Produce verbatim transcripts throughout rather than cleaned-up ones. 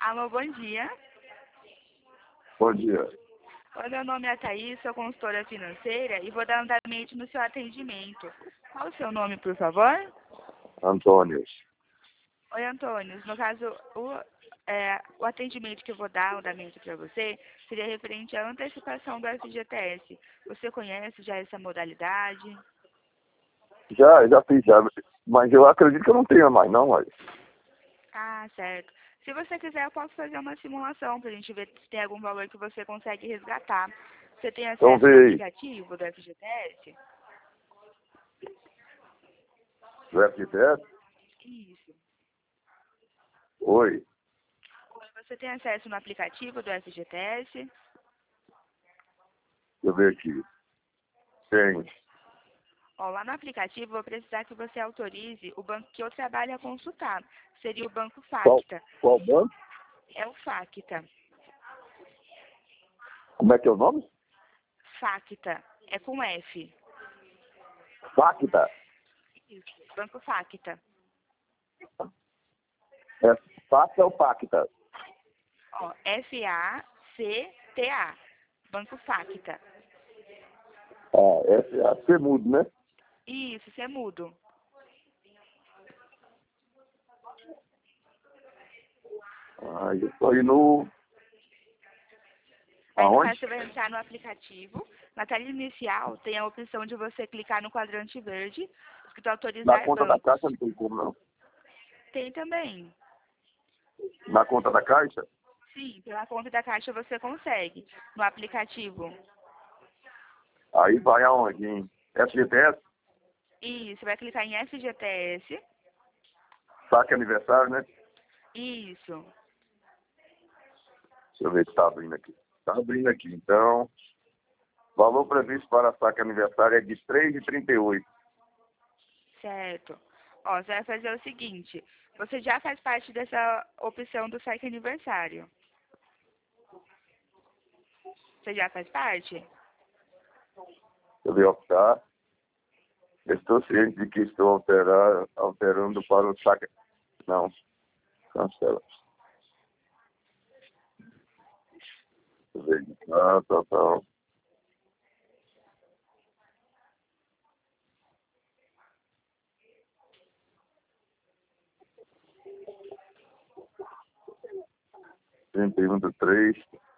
Alô, bom dia. Bom dia. Oi, meu nome é Thaís, sou consultora financeira e vou dar andamento no seu atendimento. Qual o seu nome, por favor? Antônio. Oi, Antônio. No caso, o, é, o atendimento que eu vou dar, andamento para você, seria referente à antecipação do F G T S. Você conhece já essa modalidade? Já, já fiz, já. Mas eu acredito que eu não tenho mais, não, mas. Ah, certo. Se você quiser, eu posso fazer uma simulação para a gente ver se tem algum valor que você consegue resgatar. Você tem Então acesso vê ao aí. aplicativo do F G T S? Do F G T S? Isso. Oi. Você tem acesso no aplicativo do F G T S? Deixa eu ver aqui. Tem. Ó, lá no aplicativo, eu vou precisar que você autorize o banco que eu trabalho a consultar. Seria o Banco Qual, Facta. qual banco? É o Facta. Como é que é o nome? Facta. É com F. Facta. Isso. Banco Facta. É Facta ou Pacta? Ó, F A C T A. Banco Facta. Ah, F A C mudo, né? Isso, isso é mudo. Ah, eu tô aí no. Aí, no Aonde? caso, você vai entrar no aplicativo. Na tela inicial, tem a opção de você clicar no quadrante verde, escrito Na autorizar conta da bancos. Caixa não tem como, não. Tem também. Na conta da Caixa? Sim, pela conta da Caixa você consegue. No aplicativo. Aí vai aonde? Em F G T S? E você vai clicar em F G T S. Saque aniversário, né? Isso. Deixa eu ver se tá abrindo aqui. Tá abrindo aqui. Então, valor previsto para saque aniversário é de três reais e trinta e oito. Certo. Ó, você vai fazer o seguinte. Você já faz parte dessa opção do saque aniversário. Você já faz parte? Deixa eu ver optar. Estou ciente de que estou alterar, alterando para o saque. Não. Cancela. Deixa eu ver. Ah, tá, tá. trinta e um do três.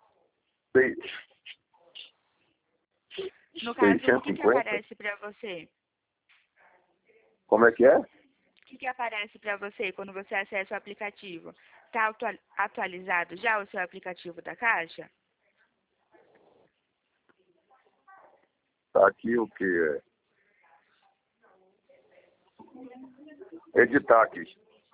No caso, o seiscentos que, e que cinquenta. aparece para você? Como é que é? O que, que aparece para você quando você acessa o aplicativo? Está atualizado já o seu aplicativo da Caixa? Tá aqui o que é? Editar aqui.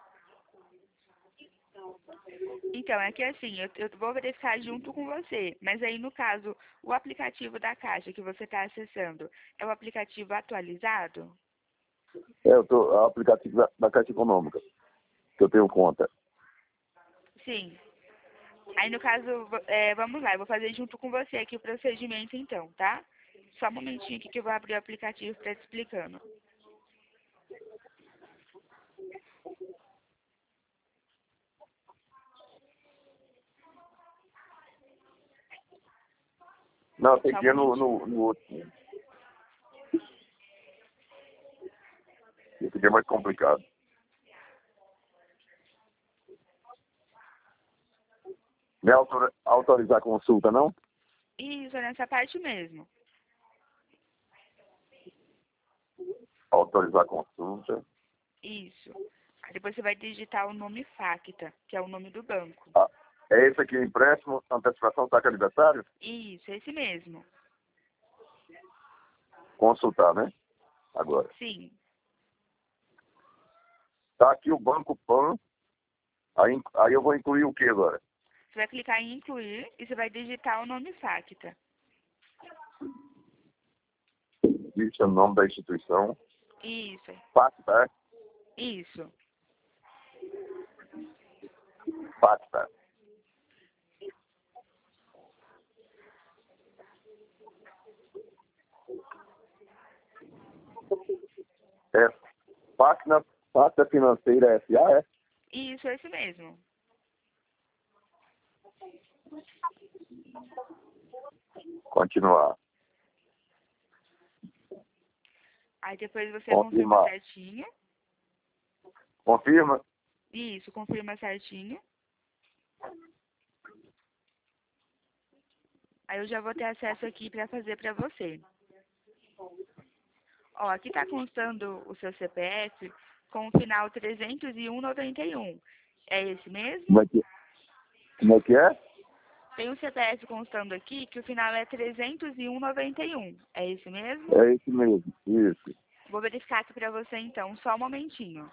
Então, é que assim, eu, eu vou verificar junto com você. Mas aí, no caso, o aplicativo da Caixa que você está acessando é o aplicativo atualizado? É, eu tô, é o aplicativo da, da Caixa Econômica, que eu tenho conta. Sim. Aí, no caso, v- é, vamos lá, eu vou fazer junto com você aqui o procedimento, então, tá? Só um momentinho aqui que eu vou abrir o aplicativo para te explicando. Não, tem Só um que ir no, momentinho. no, no outro. Esse aqui é mais complicado. Não é autor, autorizar a consulta, não? Isso, é nessa parte mesmo. Autorizar a consulta. Isso. Aí depois você vai digitar o nome Facta, que é o nome do banco. Ah, é esse aqui, empréstimo, antecipação, saque aniversário? Isso, esse mesmo. Consultar, né? Agora. Sim. Tá aqui o Banco Pan. Aí, aí eu vou incluir o que agora? Você vai clicar em incluir e você vai digitar o nome Facta. Isso é o nome da instituição. Isso, Pacta, é? isso. Pacta. É Pacta, Pacta Financeira S A, é? Isso, esse mesmo. Continuar. Aí depois você Confirmar. confirma certinho. Confirma? Isso, confirma certinho. Aí eu já vou ter acesso aqui para fazer para você. Ó, aqui tá constando o seu C P F com o final trezentos e um noventa e um. É esse mesmo? Como é que, como é, que é? Tem um C P F constando aqui que o final é trezentos e um noventa e um. É esse mesmo? É esse mesmo, isso. Vou verificar aqui para você então, só um momentinho.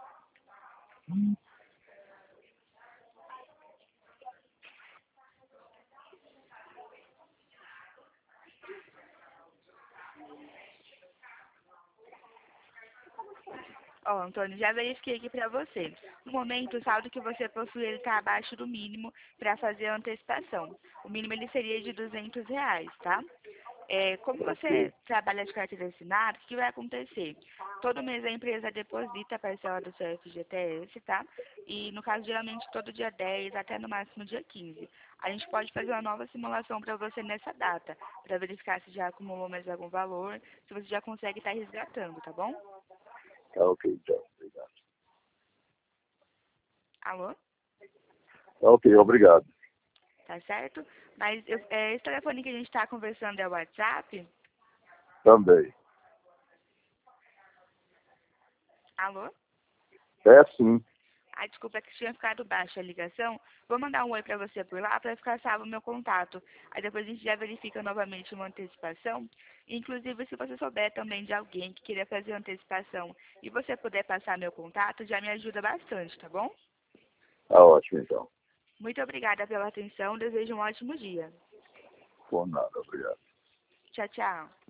Ó, Antônio, já verifiquei aqui para você. No momento, o saldo que você possui ele está abaixo do mínimo para fazer a antecipação. O mínimo ele seria de duzentos reais, tá? É, como você trabalha de carteira assinada, o que vai acontecer? Todo mês a empresa deposita a parcela do seu F G T S, tá? E no caso, geralmente, todo dia dez até no máximo dia quinze. A gente pode fazer uma nova simulação para você nessa data, para verificar se já acumulou mais algum valor, se você já consegue estar resgatando, tá bom? Tá ok, então. Obrigado. Alô? Tá ok, obrigado. Tá certo? Mas eu, é, esse telefone que a gente está conversando é o WhatsApp? Também. Alô? É sim. Ah, desculpa, é que tinha ficado baixa a ligação. Vou mandar um oi pra você por lá para ficar salvo o meu contato. Aí depois a gente já verifica novamente uma antecipação. Inclusive, se você souber também de alguém que queria fazer antecipação e você puder passar meu contato, já me ajuda bastante, tá bom? Tá ótimo, então. Muito obrigada pela atenção. Desejo um ótimo dia. Por nada, obrigado. Tchau, tchau.